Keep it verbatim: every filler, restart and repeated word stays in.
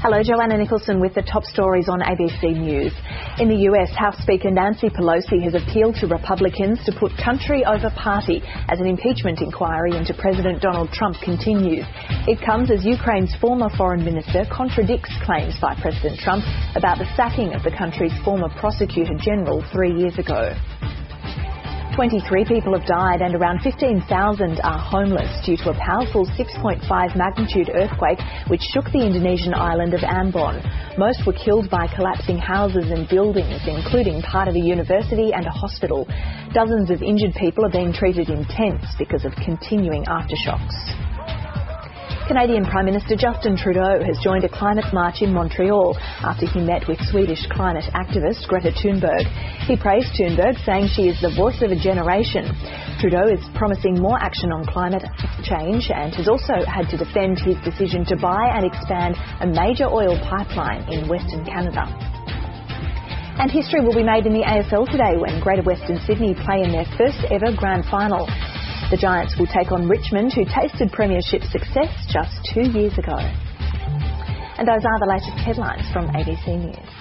Hello, Joanna Nicholson with the top stories on A B C News. In the U S, House Speaker Nancy Pelosi has appealed to Republicans to put country over party as an impeachment inquiry into President Donald Trump continues. It comes as Ukraine's former foreign minister contradicts claims by President Trump about the sacking of the country's former prosecutor general three years ago. twenty-three people have died and around fifteen thousand are homeless due to a powerful six point five magnitude earthquake which shook the Indonesian island of Ambon. Most were killed by collapsing houses and buildings, including part of a university and a hospital. Dozens of injured people are being treated in tents because of continuing aftershocks. Canadian Prime Minister Justin Trudeau has joined a climate march in Montreal after he met with Swedish climate activist Greta Thunberg. He praised Thunberg, saying she is the voice of a generation. Trudeau is promising more action on climate change and has also had to defend his decision to buy and expand a major oil pipeline in Western Canada. And history will be made in the A F L today when Greater Western Sydney play in their first ever grand final. The Giants will take on Richmond, who tasted premiership success just two years ago. And those are the latest headlines from A B C News.